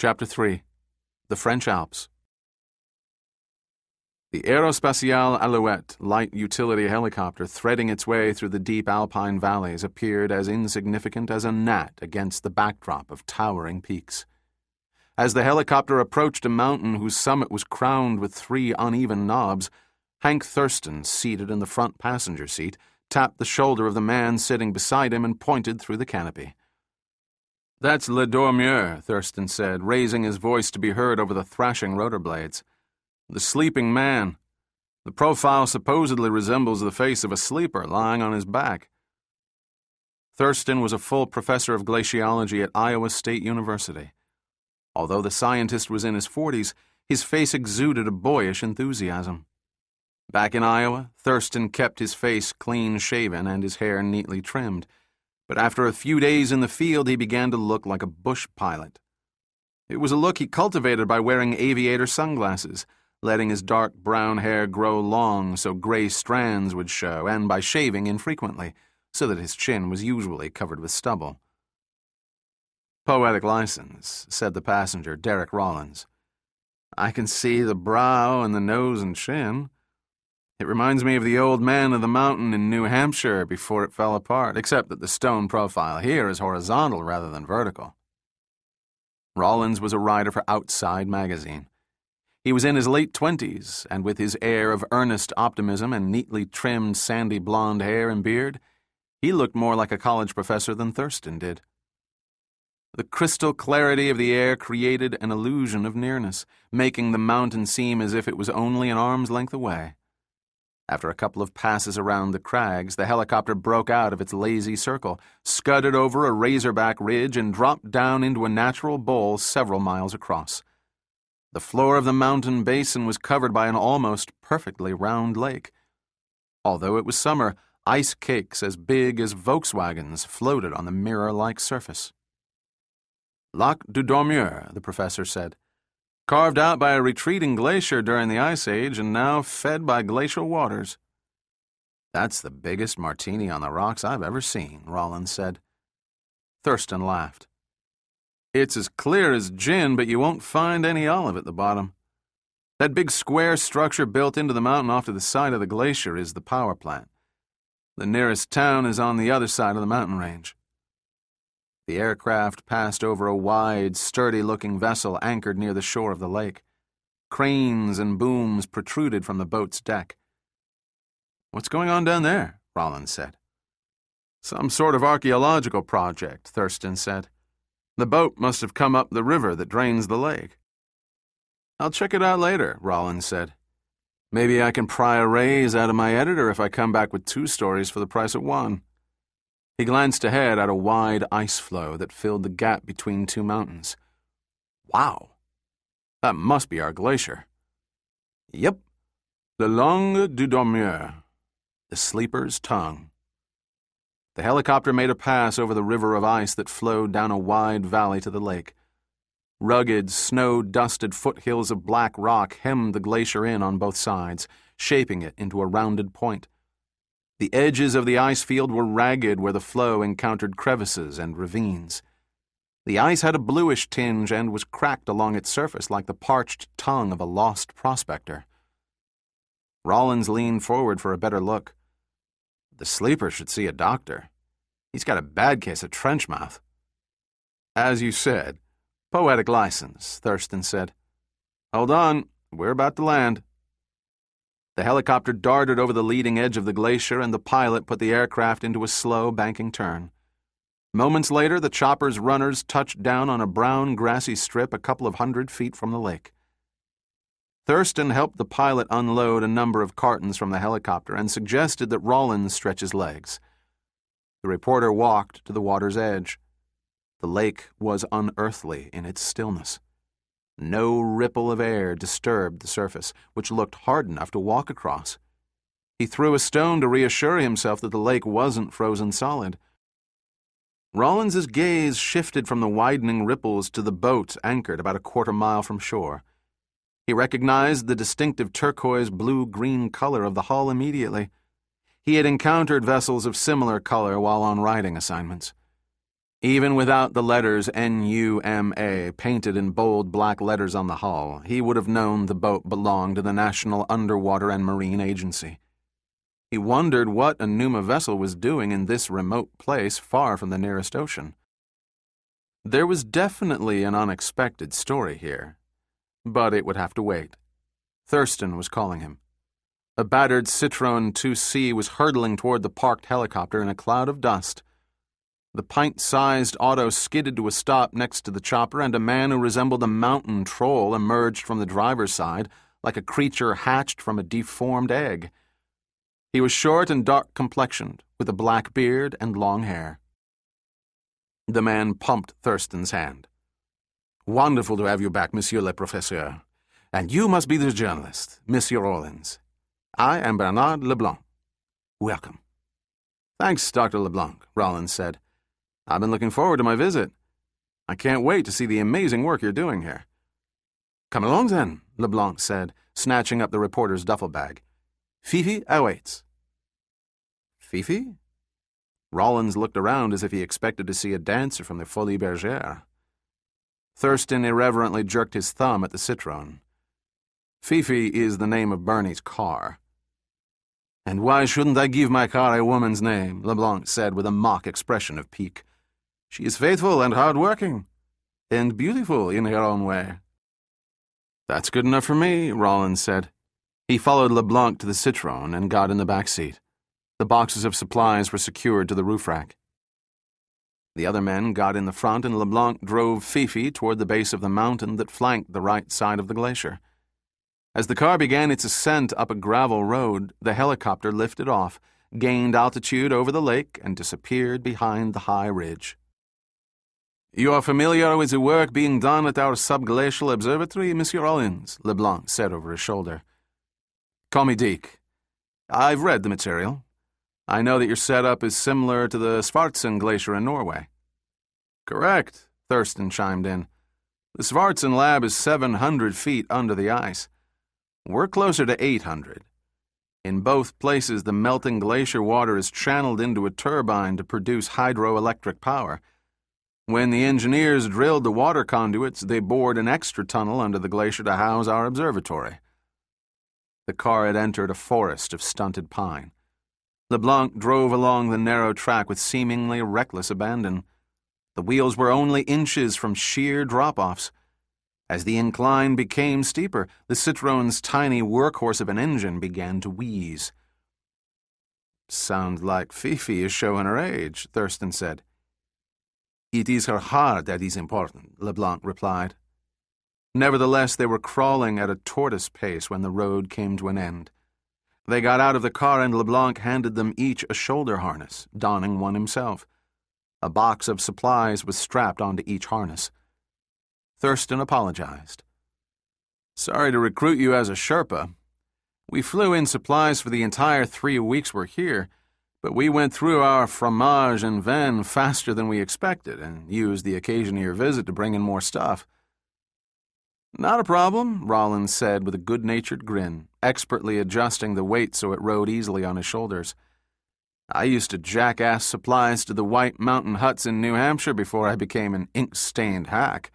Chapter 3. The French Alps. The Aerospatiale Alouette light utility helicopter threading its way through the deep alpine valleys appeared as insignificant as a gnat against the backdrop of towering peaks. As the helicopter approached a mountain whose summit was crowned with 3 uneven knobs, Hank Thurston, seated in the front passenger seat, tapped the shoulder of the man sitting beside him and pointed through the canopy. "That's Le Dormeur," Thurston said, raising his voice to be heard over the thrashing rotor blades. "The sleeping man. The profile supposedly resembles the face of a sleeper lying on his back." Thurston was a full professor of glaciology at Iowa State University. Although the scientist was in his 40s, his face exuded a boyish enthusiasm. Back in Iowa, Thurston kept his face clean-shaven and his hair neatly trimmed. But after a few days in the field, he began to look like a bush pilot. It was a look he cultivated by wearing aviator sunglasses, letting his dark brown hair grow long so gray strands would show, and by shaving infrequently, so that his chin was usually covered with stubble. "Poetic license," said the passenger, Derek Rollins. "I can see the brow and the nose and chin. It reminds me of the old man of the mountain in New Hampshire before it fell apart, except that the stone profile here is horizontal rather than vertical." Rollins was a writer for Outside magazine. He was in his late 20s, and with his air of earnest optimism and neatly trimmed sandy blonde hair and beard, he looked more like a college professor than Thurston did. The crystal clarity of the air created an illusion of nearness, making the mountain seem as if it was only an arm's length away. After a couple of passes around the crags, the helicopter broke out of its lazy circle, scudded over a razorback ridge, and dropped down into a natural bowl several miles across. The floor of the mountain basin was covered by an almost perfectly round lake. Although it was summer, ice cakes as big as Volkswagens floated on the mirror-like surface. "Lac du Dormeur," the professor said. "Carved out by a retreating glacier during the Ice Age and now fed by glacial waters." "That's the biggest martini on the rocks I've ever seen," Rollins said. Thurston laughed. "It's as clear as gin, but you won't find any olive at the bottom. That big square structure built into the mountain off to the side of the glacier is the power plant. The nearest town is on the other side of the mountain range." The aircraft passed over a wide, sturdy-looking vessel anchored near the shore of the lake. Cranes and booms protruded from the boat's deck. "What's going on down there?" Rollins said. "Some sort of archaeological project," Thurston said. "The boat must have come up the river that drains the lake." "I'll check it out later," Rollins said. "Maybe I can pry a raise out of my editor if I come back with 2 stories for the price of 1. He glanced ahead at a wide ice floe that filled the gap between 2 mountains. "Wow! That must be our glacier." "Yep. The Langue du Dormeur. The Sleeper's Tongue." The helicopter made a pass over the river of ice that flowed down a wide valley to the lake. Rugged, snow-dusted foothills of black rock hemmed the glacier in on both sides, shaping it into a rounded point. The edges of the ice field were ragged where the floe encountered crevices and ravines. The ice had a bluish tinge and was cracked along its surface like the parched tongue of a lost prospector. Rollins leaned forward for a better look. "The sleeper should see a doctor. He's got a bad case of trench mouth." "As you said, poetic license," Thurston said. "Hold on, we're about to land." The helicopter darted over the leading edge of the glacier, and the pilot put the aircraft into a slow, banking turn. Moments later, the chopper's runners touched down on a brown, grassy strip a couple of 100 feet from the lake. Thurston helped the pilot unload a number of cartons from the helicopter and suggested that Rollins stretch his legs. The reporter walked to the water's edge. The lake was unearthly in its stillness. No ripple of air disturbed the surface, which looked hard enough to walk across. He threw a stone to reassure himself that the lake wasn't frozen solid. Rollins's gaze shifted from the widening ripples to the boat anchored about a quarter-mile from shore. He recognized the distinctive turquoise blue-green color of the hull immediately. He had encountered vessels of similar color while on riding assignments. Even without the letters NUMA painted in bold black letters on the hull, he would have known the boat belonged to the National Underwater and Marine Agency. He wondered what a Numa vessel was doing in this remote place far from the nearest ocean. There was definitely an unexpected story here, but it would have to wait. Thurston was calling him. A battered Citroën 2C was hurtling toward the parked helicopter in a cloud of dust. The pint-sized auto skidded to a stop next to the chopper, and a man who resembled a mountain troll emerged from the driver's side like a creature hatched from a deformed egg. He was short and dark-complexioned, with a black beard and long hair. The man pumped Thurston's hand. "Wonderful to have you back, Monsieur le Professeur. And you must be the journalist, Monsieur Rollins. I am Bernard Leblanc. Welcome." "Thanks, Dr. Leblanc," Rollins said. "I've been looking forward to my visit. I can't wait to see the amazing work you're doing here." "Come along, then," Leblanc said, snatching up the reporter's duffel bag. "Fifi awaits." "Fifi?" Rollins looked around as if he expected to see a dancer from the Folies Bergère. Thurston irreverently jerked his thumb at the Citroën. "Fifi is the name of Bernie's car." "And why shouldn't I give my car a woman's name?" Leblanc said with a mock expression of pique. "She is faithful and hard-working, and beautiful in her own way." "That's good enough for me," Rollins said. He followed Leblanc to the Citroën and got in the back seat. The boxes of supplies were secured to the roof rack. The other men got in the front, and Leblanc drove Fifi toward the base of the mountain that flanked the right side of the glacier. As the car began its ascent up a gravel road, the helicopter lifted off, gained altitude over the lake, and disappeared behind the high ridge. "You are familiar with the work being done at our subglacial observatory, Monsieur Rollins?" Leblanc said over his shoulder. "Call me Deke. I've read the material. I know that your setup is similar to the Svartsen Glacier in Norway." "Correct," Thurston chimed in. "The Svartsen lab is 700 feet under the ice. We're closer to 800. In both places, the melting glacier water is channeled into a turbine to produce hydroelectric power. When the engineers drilled the water conduits, they bored an extra tunnel under the glacier to house our observatory." The car had entered a forest of stunted pine. Leblanc drove along the narrow track with seemingly reckless abandon. The wheels were only inches from sheer drop-offs. As the incline became steeper, the Citroën's tiny workhorse of an engine began to wheeze. "Sounds like Fifi is showing her age," Thurston said. "It is her heart that is important," Leblanc replied. Nevertheless, they were crawling at a tortoise pace when the road came to an end. They got out of the car, and Leblanc handed them each a shoulder harness, donning one himself. A box of supplies was strapped onto each harness. Thurston apologized. "Sorry to recruit you as a Sherpa. We flew in supplies for the entire 3 weeks we're here, but we went through our fromage and vin faster than we expected and used the occasion of your visit to bring in more stuff." "Not a problem," Rollins said with a good-natured grin, expertly adjusting the weight so it rode easily on his shoulders. "I used to jackass supplies to the White Mountain huts in New Hampshire before I became an ink-stained hack."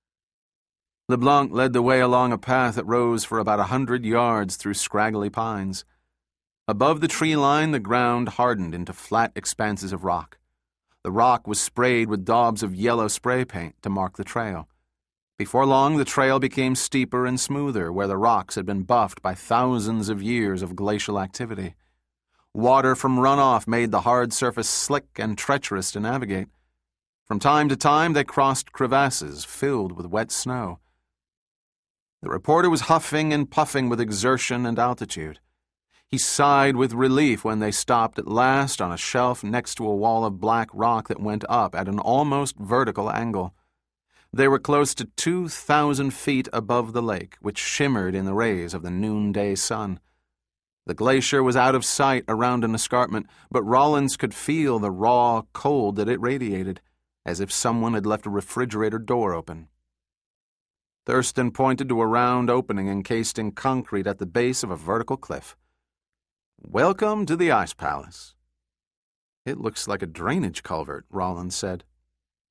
Leblanc led the way along a path that rose for about 100 yards through scraggly pines. Above the tree line, the ground hardened into flat expanses of rock. The rock was sprayed with daubs of yellow spray paint to mark the trail. Before long, the trail became steeper and smoother where the rocks had been buffed by thousands of years of glacial activity. Water from runoff made the hard surface slick and treacherous to navigate. From time to time, they crossed crevasses filled with wet snow. The reporter was huffing and puffing with exertion and altitude. He sighed with relief when they stopped at last on a shelf next to a wall of black rock that went up at an almost vertical angle. They were close to 2,000 feet above the lake, which shimmered in the rays of the noonday sun. The glacier was out of sight around an escarpment, but Rollins could feel the raw cold that it radiated, as if someone had left a refrigerator door open. Thurston pointed to a round opening encased in concrete at the base of a vertical cliff. "Welcome to the Ice Palace." "It looks like a drainage culvert," Rollins said.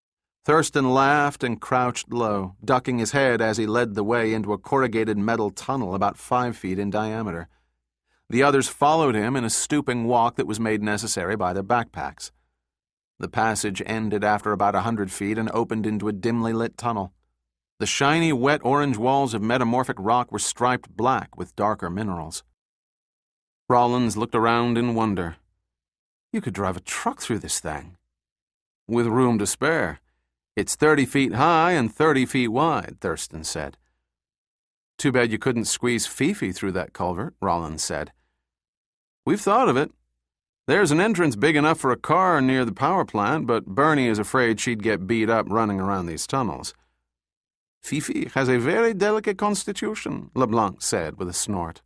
Thurston laughed and crouched low, ducking his head as he led the way into a corrugated metal tunnel about 5 feet in diameter. The others followed him in a stooping walk that was made necessary by their backpacks. The passage ended after about 100 feet and opened into a dimly lit tunnel. The shiny, wet orange walls of metamorphic rock were striped black with darker minerals. Rollins looked around in wonder. You could drive a truck through this thing. With room to spare. It's 30 feet high and 30 feet wide, Thurston said. Too bad you couldn't squeeze Fifi through that culvert, Rollins said. We've thought of it. There's an entrance big enough for a car near the power plant, but Bernie is afraid she'd get beat up running around these tunnels. Fifi has a very delicate constitution, LeBlanc said with a snort.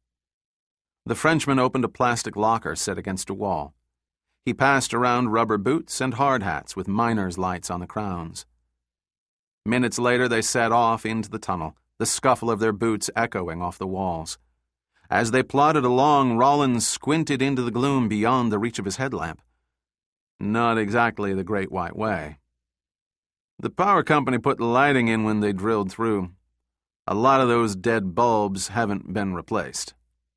The Frenchman opened a plastic locker set against a wall. He passed around rubber boots and hard hats with miner's lights on the crowns. Minutes later, they set off into the tunnel, the scuffle of their boots echoing off the walls. As they plodded along, Rollins squinted into the gloom beyond the reach of his headlamp. Not exactly the Great White Way. The power company put the lighting in when they drilled through. A lot of those dead bulbs haven't been replaced.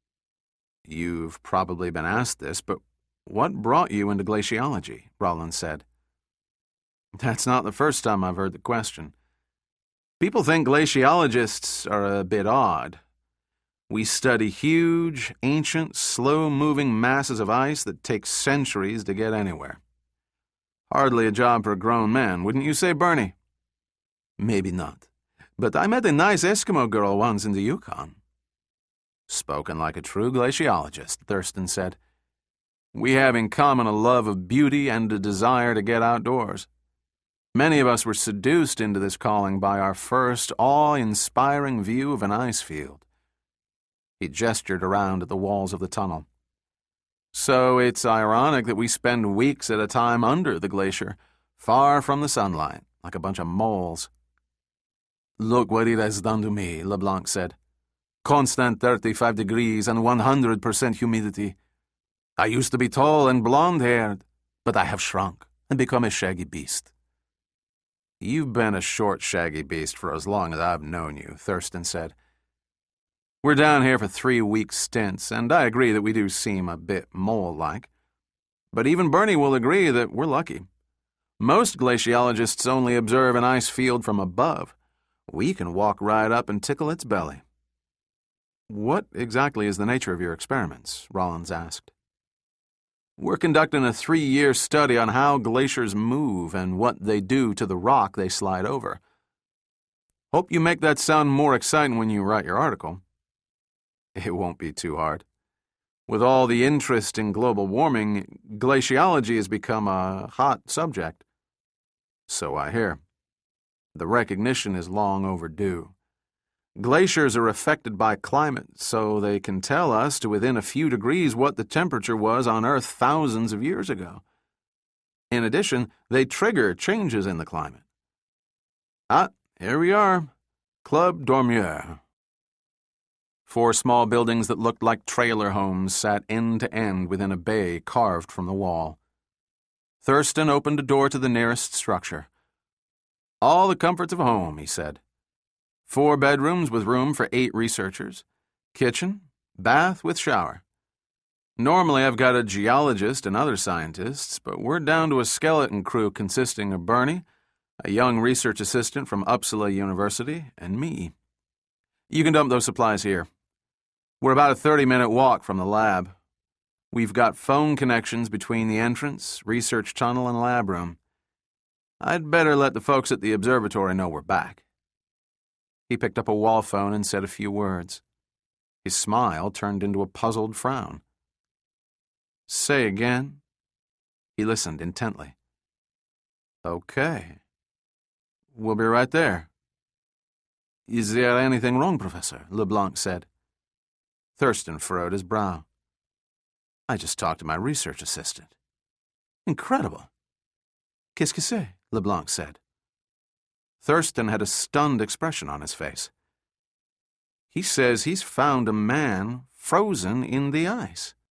You've probably been asked this, but what brought you into glaciology? Rollins said. That's not the first time I've heard the question. People think glaciologists are a bit odd. We study huge, ancient, slow-moving masses of ice that take centuries to get anywhere. Hardly a job for a grown man, wouldn't you say, Bernie? Maybe not. But I met a nice Eskimo girl once in the Yukon. Spoken like a true glaciologist, Thurston said. We have in common a love of beauty and a desire to get outdoors. Many of us were seduced into this calling by our first awe-inspiring view of an ice field. He gestured around at the walls of the tunnel. So it's ironic that we spend weeks at a time under the glacier, far from the sunlight, like a bunch of moles. Look what it has done to me, LeBlanc said. Constant 35 degrees and 100% humidity. I used to be tall and blonde-haired, but I have shrunk and become a shaggy beast. You've been a short, shaggy beast for as long as I've known you, Thurston said. We're down here for 3-week stints, and I agree that we do seem a bit mole-like. But even Bernie will agree that we're lucky. Most glaciologists only observe an ice field from above. We can walk right up and tickle its belly. What exactly is the nature of your experiments? Rollins asked. We're conducting a 3-year study on how glaciers move and what they do to the rock they slide over. Hope you make that sound more exciting when you write your article. It won't be too hard. With all the interest in global warming, glaciology has become a hot subject. So I hear. The recognition is long overdue. Glaciers are affected by climate, so they can tell us to within a few degrees what the temperature was on Earth thousands of years ago. In addition, they trigger changes in the climate. Here we are. Club Dormeur. 4 small buildings that looked like trailer homes sat end to end within a bay carved from the wall. Thurston opened a door to the nearest structure. All the comforts of home, he said. 4 bedrooms with room for 8 researchers. Kitchen, bath with shower. Normally I've got a geologist and other scientists, but we're down to a skeleton crew consisting of Bernie, a young research assistant from Uppsala University, and me. You can dump those supplies here. We're about a 30-minute walk from the lab. We've got phone connections between the entrance, research tunnel, and lab room. I'd better let the folks at the observatory know we're back. He picked up a wall phone and said a few words. His smile turned into a puzzled frown. Say again? He listened intently. Okay. We'll be right there. Is there anything wrong, Professor? LeBlanc said. Thurston furrowed his brow. I just talked to my research assistant. Incredible. Qu'est-ce que c'est? LeBlanc said. Thurston had a stunned expression on his face. He says he's found a man frozen in the ice.